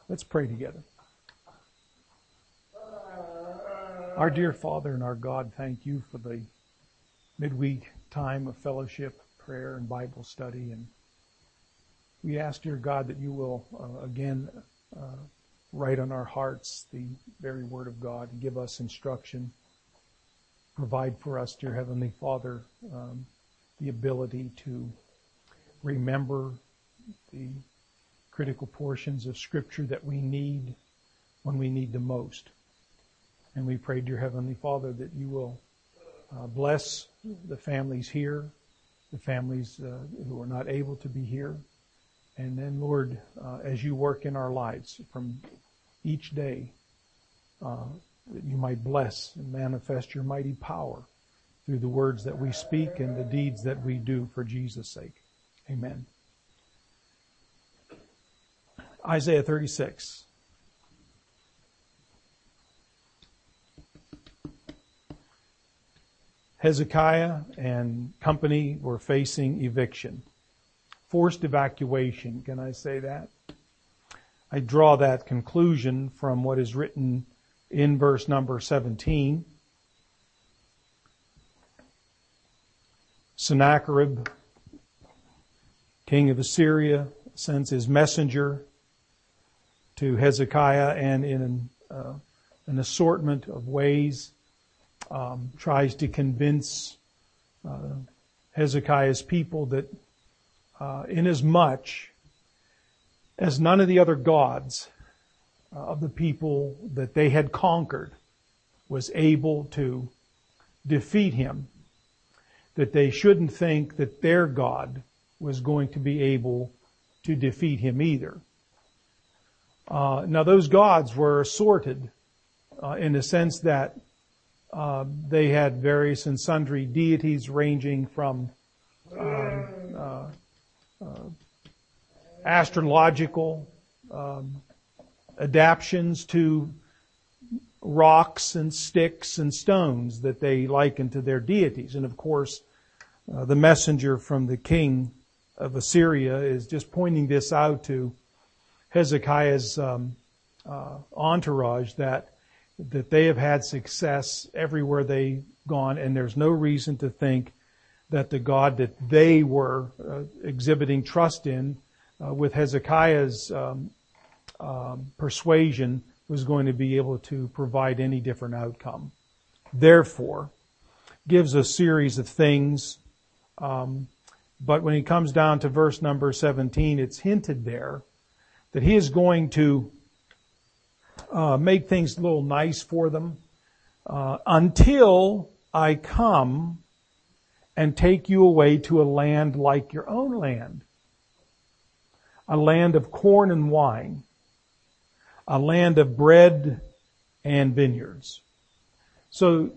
Let's pray together. Our dear Father and our God, thank you for the midweek time of fellowship, prayer, and Bible study. And we ask, dear God, that you will again write on our hearts the very Word of God and give us instruction. Provide for us, dear Heavenly Father, the ability to remember the critical portions of Scripture that we need when we need the most. And we pray, dear Heavenly Father, that you will bless the families here, the families who are not able to be here. And then, Lord, as you work in our lives from each day, that you might bless and manifest your mighty power through the words that we speak and the deeds that we do for Jesus' sake. Amen. Isaiah 36. Hezekiah and company were facing eviction. Forced evacuation, can I say that? I draw that conclusion from what is written in verse number 17. Sennacherib, king of Assyria, sends his messenger to Hezekiah and in an assortment of ways tries to convince Hezekiah's people that inasmuch as none of the other gods of the people that they had conquered was able to defeat him, that they shouldn't think that their God was going to be able to defeat him either. Now those gods were assorted in the sense that they had various and sundry deities ranging from astrological adaptions to rocks and sticks and stones that they likened to their deities. And of course, the messenger from the king of Assyria is just pointing this out to Hezekiah's entourage that they have had success everywhere they've gone, and there's no reason to think that the God that they were exhibiting trust in with Hezekiah's persuasion was going to be able to provide any different outcome. Therefore, gives a series of things, but when he comes down to verse number 17, it's hinted there that he is going to make things a little nice for them until I come and take you away to a land like your own land, a land of corn and wine, a land of bread and vineyards. So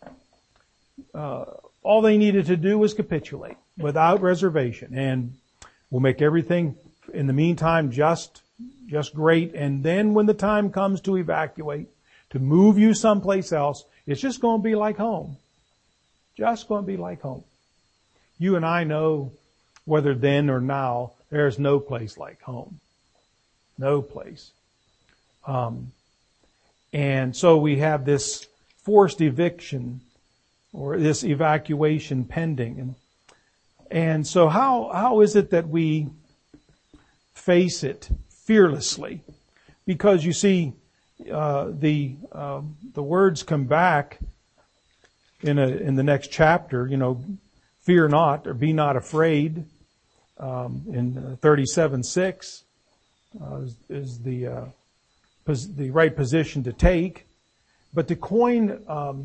all they needed to do was capitulate without reservation, and we'll make everything in the meantime just great. And then when the time comes to evacuate, to move you someplace else, it's just going to be like home. Just going to be like home. You and I know, whether then or now, there's no place like home. No place. And so we have this forced eviction or this evacuation pending. And so how is it that we face it fearlessly? Because you see, the words come back in the next chapter, fear not or be not afraid, in 37:6, is the right position to take. But to coin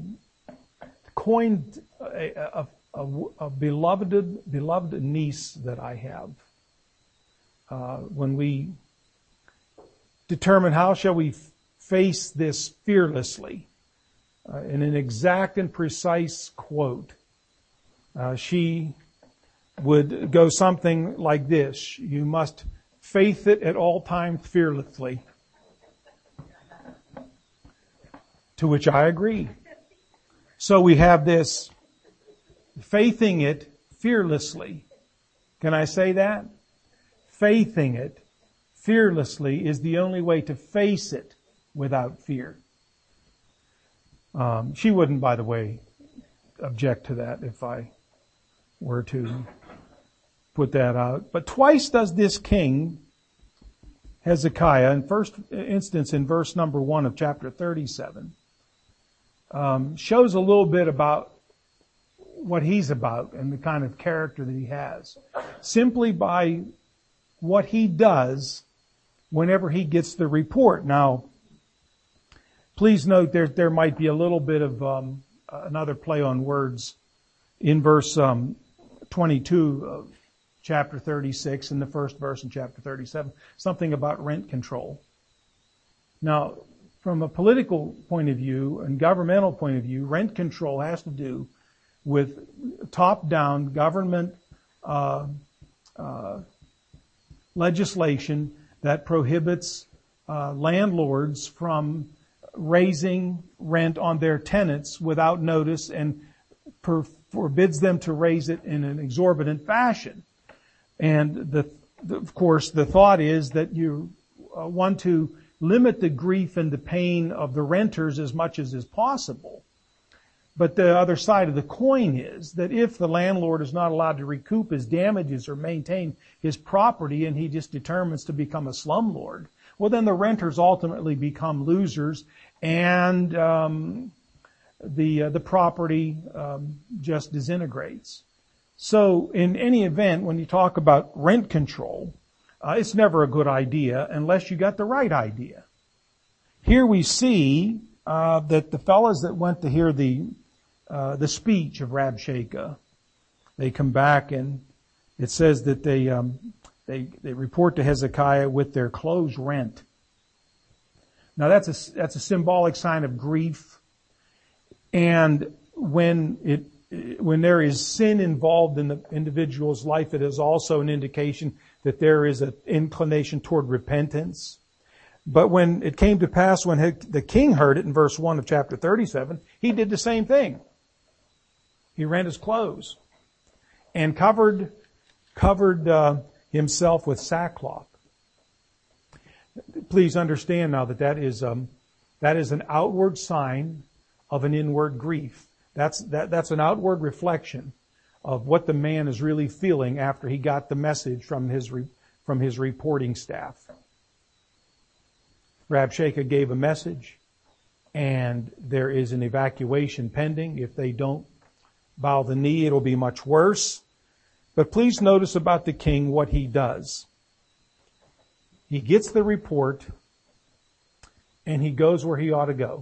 a beloved niece that I have, when we determine how shall we face this fearlessly, in an exact and precise quote, she would go something like this: you must faith it at all times fearlessly. To which I agree. So we have this faithing it fearlessly. Can I say that? Faithing it fearlessly is the only way to face it without fear. She wouldn't, by the way, object to that if I were to put that out. But twice does this king, Hezekiah, in first instance in verse number 1 of chapter 37, shows a little bit about what he's about and the kind of character that he has, simply by what he does whenever he gets the report. Now, please note there might be a little bit of another play on words in verse 22 of chapter 36 and the first verse in chapter 37, something about rent control. Now, from a political point of view and governmental point of view, rent control has to do with top-down government legislation that prohibits landlords from raising rent on their tenants without notice and forbids them to raise it in an exorbitant fashion. And of course, the thought is that you want to limit the grief and the pain of the renters as much as is possible. But the other side of the coin is that if the landlord is not allowed to recoup his damages or maintain his property and he just determines to become a slumlord, well, then the renters ultimately become losers and the property just disintegrates. So in any event, when you talk about rent control, it's never a good idea unless you got the right idea. Here we see that the fellows that went to hear the speech of Rabshakeh, they come back and it says that they report to Hezekiah with their clothes rent. Now that's a symbolic sign of grief, and when there is sin involved in the individual's life, it is also an indication that there is an inclination toward repentance. But when it came to pass, when the king heard it in verse 1 of chapter 37, he did the same thing. He rent his clothes and covered himself with sackcloth. Please understand now that is an outward sign of an inward grief. That's an outward reflection of what the man is really feeling after he got the message from his reporting staff. Rabshakeh gave a message, and there is an evacuation pending. If they don't bow the knee, it'll be much worse. But please notice about the king what he does. He gets the report, and he goes where he ought to go.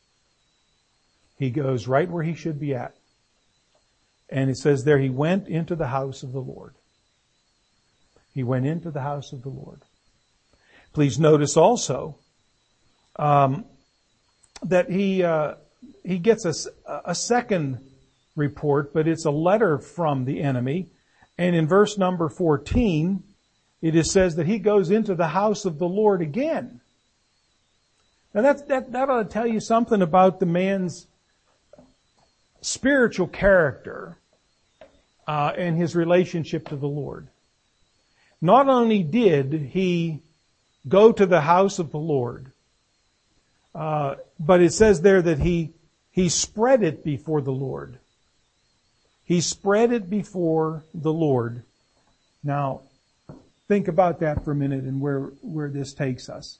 He goes right where he should be at. And it says there, he went into the house of the Lord. He went into the house of the Lord. Please notice also that he gets a second report, but it's a letter from the enemy. And in verse number 14, it says that he goes into the house of the Lord again. Now that ought to tell you something about the man's spiritual character and his relationship to the Lord. Not only did he go to the house of the Lord, but it says there that he spread it before the Lord. He spread it before the Lord. Now, think about that for a minute and where this takes us.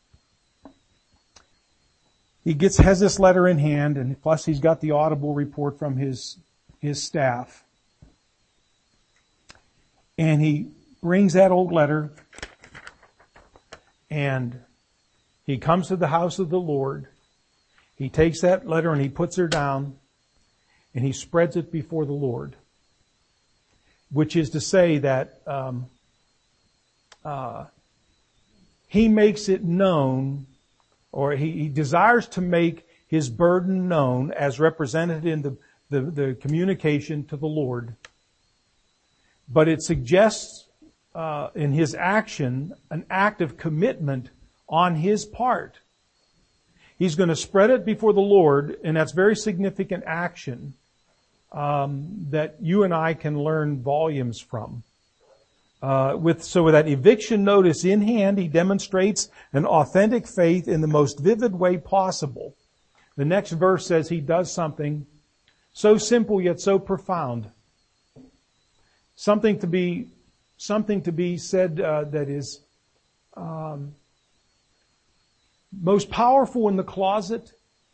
He has this letter in hand, and plus he's got the audible report from his staff. And he brings that old letter, and he comes to the house of the Lord. He takes that letter and he puts her down, and he spreads it before the Lord. Which is to say that he makes it known, or he desires to make his burden known as represented in the communication to the Lord. But it suggests in his action an act of commitment on his part. He's going to spread it before the Lord, and that's very significant action that you and I can learn volumes from. With that eviction notice in hand, he demonstrates an authentic faith in the most vivid way possible. The next verse says he does something so simple yet so profound. Something to be said that is most powerful in the closet.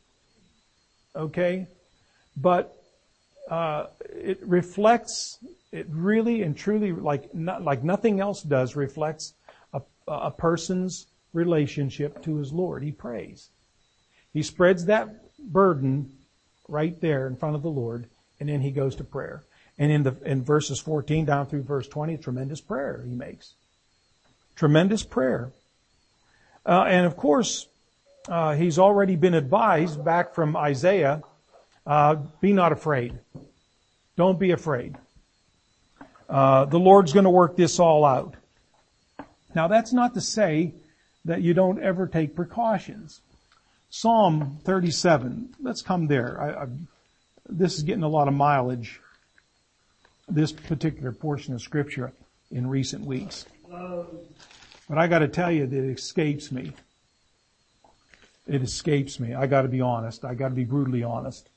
Okay, but it reflects. It really and truly, like nothing else does, reflects a person's relationship to his Lord. He prays. He spreads that burden right there in front of the Lord, and then he goes to prayer. And in verses 14 down through verse 20, tremendous prayer he makes. Tremendous prayer. And of course, he's already been advised back from Isaiah, be not afraid. Don't be afraid. The Lord's going to work this all out. Now that's not to say that you don't ever take precautions. Psalm 37. Let's come there. This is getting a lot of mileage, this particular portion of Scripture in recent weeks. But I got to tell you that it escapes me. It escapes me. I got to be honest. I got to be brutally honest.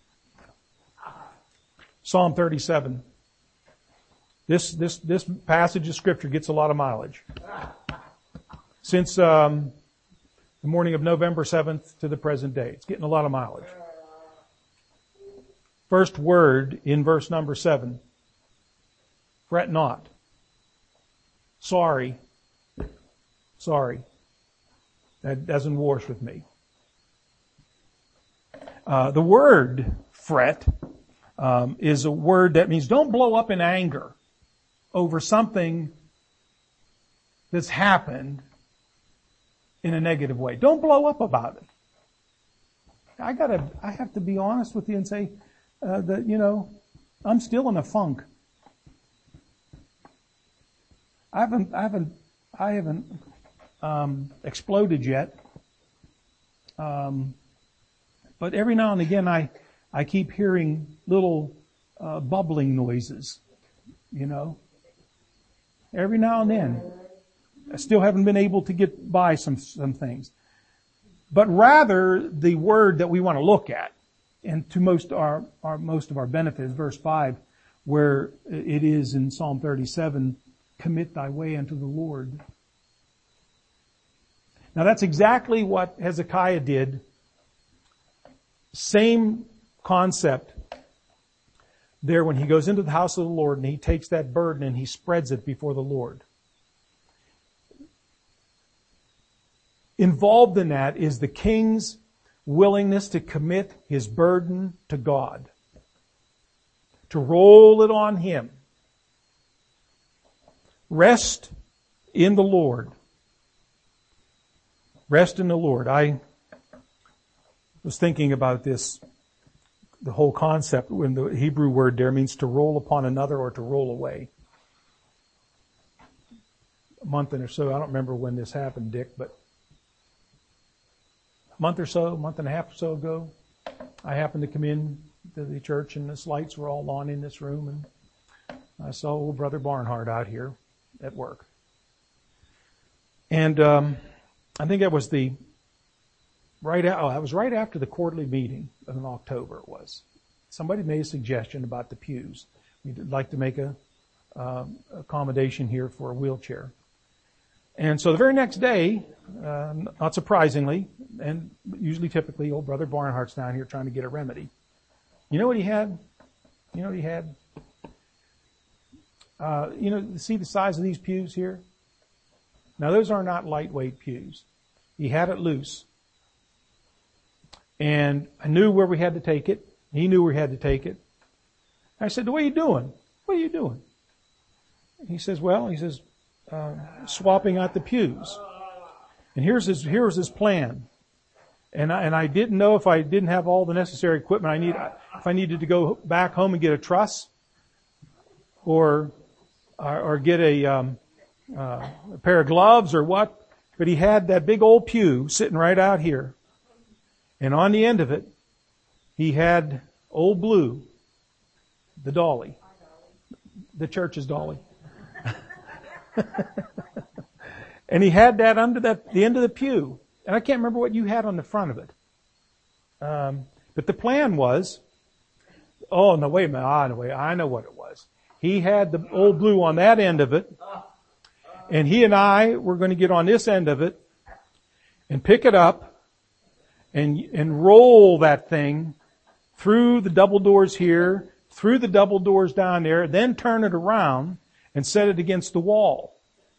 Psalm 37. This passage of Scripture gets a lot of mileage. Since the morning of November 7th to the present day, it's getting a lot of mileage. First word in verse number 7. Fret not. Sorry. Sorry. That doesn't wash with me. The word fret is a word that means don't blow up in anger over something that's happened in a negative way. Don't blow up about it. I have to be honest with you and say that, I'm still in a funk. I haven't exploded yet. But every now and again I keep hearing little bubbling noises, Every now and then. I still haven't been able to get by some things. But rather, the word that we want to look at, and to most of our benefit, is verse 5, where it is in Psalm 37, commit thy way unto the Lord. Now that's exactly what Hezekiah did. Same concept there when he goes into the house of the Lord and he takes that burden and he spreads it before the Lord. Involved in that is the king's willingness to commit his burden to God, to roll it on him. Rest in the Lord. Rest in the Lord. I was thinking about this, the whole concept, when the Hebrew word there means to roll upon another or to roll away. A month or so, I don't remember when this happened, Dick, but a month and a half or so ago, I happened to come in to the church and the lights were all on in this room, and I saw old Brother Barnhart out here at work. And I think that was right after the quarterly meeting in October. It was. Somebody made a suggestion about the pews. We'd like to make a accommodation here for a wheelchair. And so the very next day, not surprisingly, and usually typically, old Brother Barnhart's down here trying to get a remedy. You know what he had? See the size of these pews here? Now those are not lightweight pews. He had it loose. And I knew where we had to take it. He knew we had to take it. I said, what are you doing? What are you doing? He says, swapping out the pews. And here's his plan. And I didn't know if I didn't have all the necessary equipment if I needed to go back home and get a truss or get a pair of gloves or what. But he had that big old pew sitting right out here. And on the end of it, he had Old Blue, the dolly, the church's dolly. And he had that under the end of the pew. And I can't remember what you had on the front of it. But the plan was, oh, no, wait a minute. I know what it was. He had the old blue on that end of it. And he and I were going to get on this end of it and pick it up and roll that thing through the double doors here, through the double doors down there, then turn it around and set it against the wall.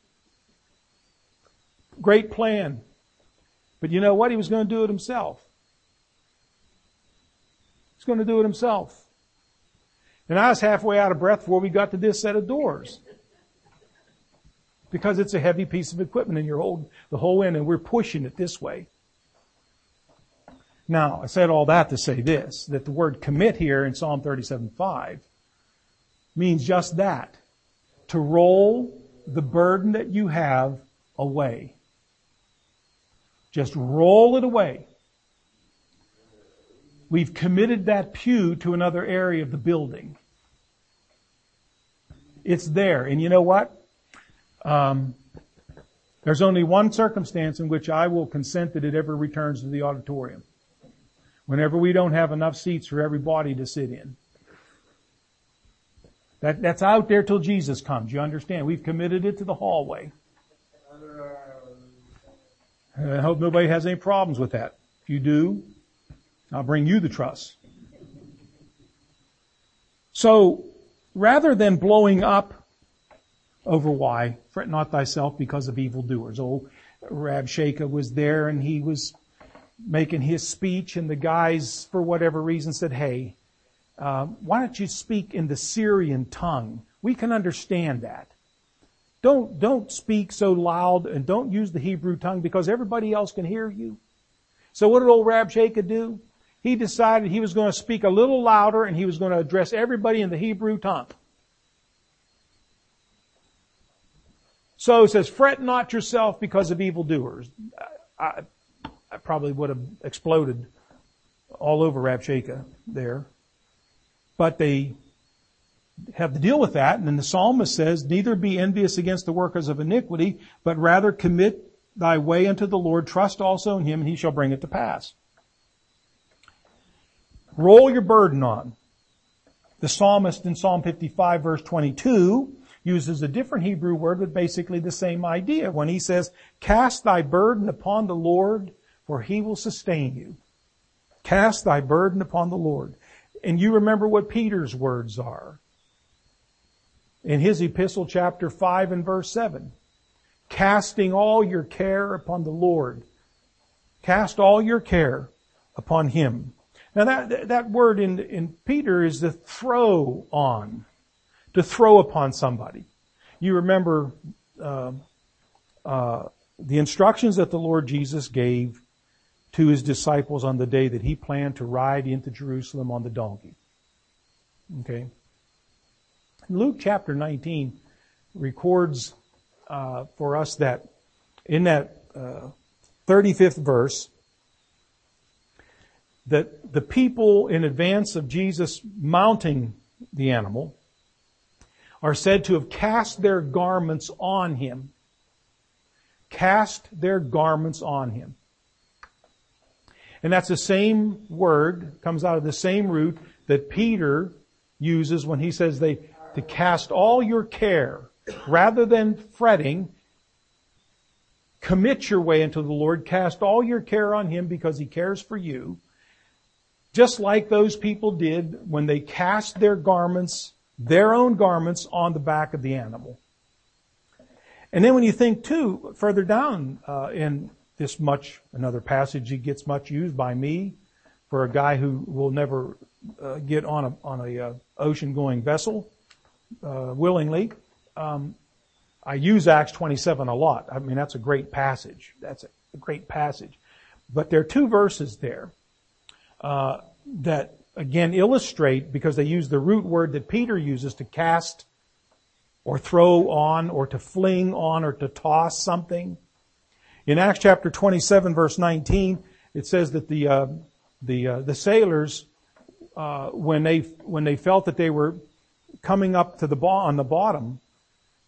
Great plan. But you know what? He was going to do it himself. He's going to do it himself. And I was halfway out of breath before we got to this set of doors. Because it's a heavy piece of equipment and you're holding the whole end and we're pushing it this way. Now, I said all that to say this, that the word commit here in Psalm 37:5 means just that. To roll the burden that you have away. Just roll it away. We've committed that pew to another area of the building. It's there. And you know what? There's only one circumstance in which I will consent that it ever returns to the auditorium. Whenever we don't have enough seats for everybody to sit in. That's out there till Jesus comes. You understand? We've committed it to the hallway. I hope nobody has any problems with that. If you do, I'll bring you the truss. So, rather than blowing up over why, fret not thyself because of evildoers. Old Rabshakeh was there and he was making his speech and the guys, for whatever reason, said, hey, why don't you speak in the Syrian tongue? We can understand that. Don't speak so loud and don't use the Hebrew tongue because everybody else can hear you. So what did old Rabshakeh do? He decided he was going to speak a little louder and he was going to address everybody in the Hebrew tongue. So it says, fret not yourself because of evildoers. I probably would have exploded all over Rabshakeh there. But they have to deal with that. And then the psalmist says, neither be envious against the workers of iniquity, but rather commit thy way unto the Lord. Trust also in him, and he shall bring it to pass. Roll your burden on. The psalmist in Psalm 55 verse 22 uses a different Hebrew word, but basically the same idea when he says, cast thy burden upon the Lord, for he will sustain you. Cast thy burden upon the Lord. And you remember what Peter's words are. In his epistle, chapter 5 and verse 7. Casting all your care upon the Lord. Cast all your care upon him. Now that word in Peter is to throw on. To throw upon somebody. You remember the instructions that the Lord Jesus gave to his disciples on the day that he planned to ride into Jerusalem on the donkey. Okay. Luke chapter 19 records for us that in that 35th verse, that the people in advance of Jesus mounting the animal are said to have cast their garments on him. Cast their garments on him. And that's the same word, comes out of the same root that Peter uses when he says to cast all your care. Rather than fretting, commit your way into the Lord, cast all your care on him because he cares for you. Just like those people did when they cast their garments, their own garments, on the back of the animal. And then when you think too, further down in this another passage that gets much used by me for a guy who will never get on a ocean-going vessel willingly. I use Acts 27 a lot. I mean, that's a great passage. That's a great passage. But there are two verses there that again illustrate, because they use the root word that Peter uses to cast or throw on or to fling on or to toss something. In Acts chapter 27 verse 19, it says that the sailors, when they felt that they were coming up to on the bottom,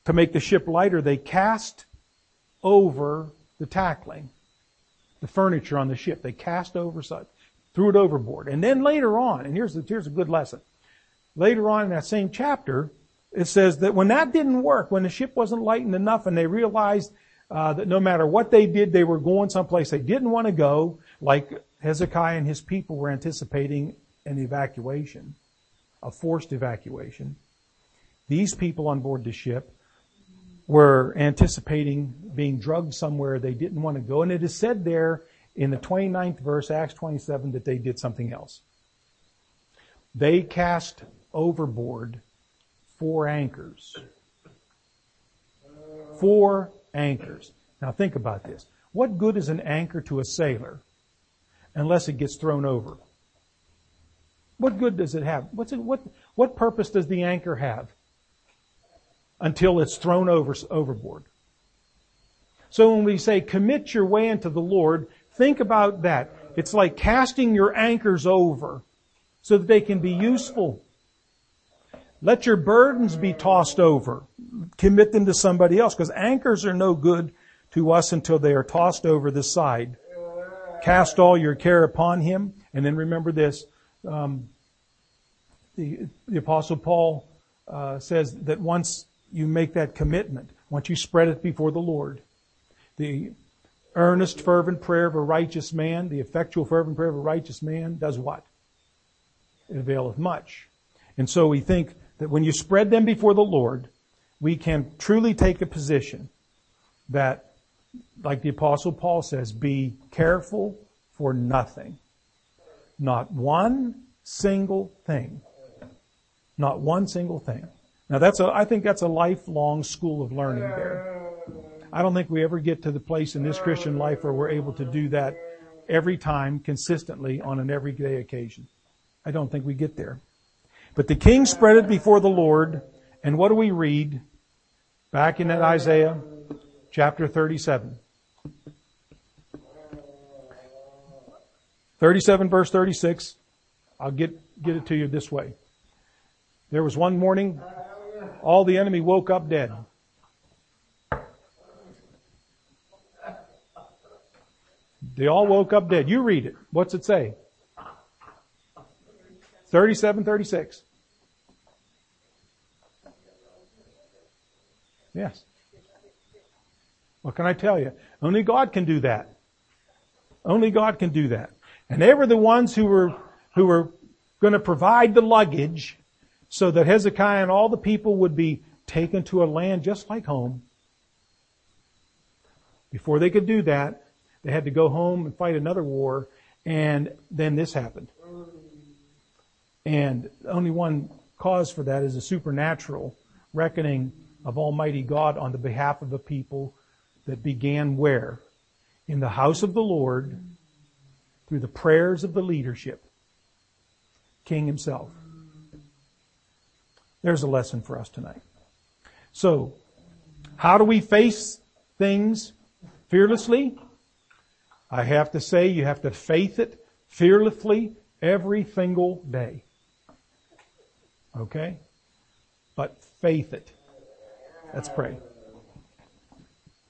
to make the ship lighter, they cast over the tackling, the furniture on the ship. They cast over, threw it overboard. And then later on, and here's a good lesson. Later on in that same chapter, it says that when that didn't work, when the ship wasn't lightened enough and they realized that no matter what they did, they were going someplace they didn't want to go, like Hezekiah and his people were anticipating an evacuation, a forced evacuation. These people on board the ship were anticipating being drugged somewhere they didn't want to go. And it is said there in the 29th verse, Acts 27, that they did something else. They cast overboard 4 anchors. 4 anchors. Now think about this. What good is an anchor to a sailor unless it gets thrown over? What good does it have? What purpose does the anchor have until it's thrown overboard? So when we say commit your way unto the Lord, think about that. It's like casting your anchors over so that they can be useful. Let your burdens be tossed over. Commit them to somebody else, because anchors are no good to us until they are tossed over the side. Cast all your care upon Him. And then remember this, the Apostle Paul says that once you make that commitment, once you spread it before the Lord, the earnest, fervent prayer of a righteous man, the effectual, fervent prayer of a righteous man does what? It availeth much. And so we think that when you spread them before the Lord, we can truly take a position that, like the Apostle Paul says, be careful for nothing. Not one single thing. Not one single thing. Now I think that's a lifelong school of learning there. I don't think we ever get to the place in this Christian life where we're able to do that every time, consistently, on an everyday occasion. I don't think we get there. But the king spread it before the Lord, and what do we read back in that Isaiah chapter 37? 37 verse 36. I'll get it to you this way. There was one morning, all the enemy woke up dead. They all woke up dead. You read it. What's it say? 37, 36. Yes. What can I tell you? Only God can do that. Only God can do that. And they were the ones who were going to provide the luggage so that Hezekiah and all the people would be taken to a land just like home. Before they could do that, they had to go home and fight another war, and then this happened. And only one cause for that is a supernatural reckoning of Almighty God on the behalf of a people that began where? In the house of the Lord, through the prayers of the leadership, King himself. There's a lesson for us tonight. So, how do we face things fearlessly? I have to say, you have to faith it fearlessly every single day. Okay? But faith it. Let's pray.